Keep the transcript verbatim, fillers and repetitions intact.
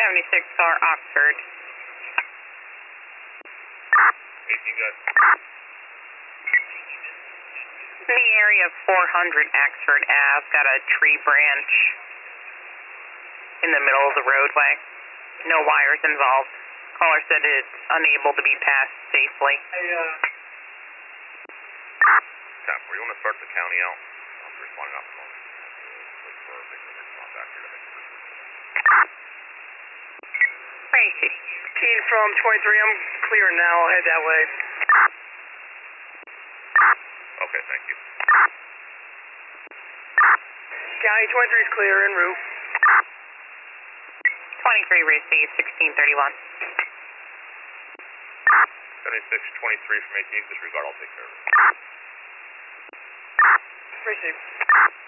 seventy-six car, Oxford. eighteen good. In the area of four hundred Axford Ave, got a tree branch in the middle of the roadway. No wires involved. Caller said it's unable to be passed safely. Hey, uh... Tap, where you want to start the county out? I'm responding out the moment. Look for a victim response back here to make sure. Keen from twenty-three, I'm clear now, I'll head that way. Okay, thank you. County twenty-three is clear, en route. twenty-three received, sixteen thirty-one. seventy-six twenty-three from eighteenth, disregard, I'll take care of it. Received.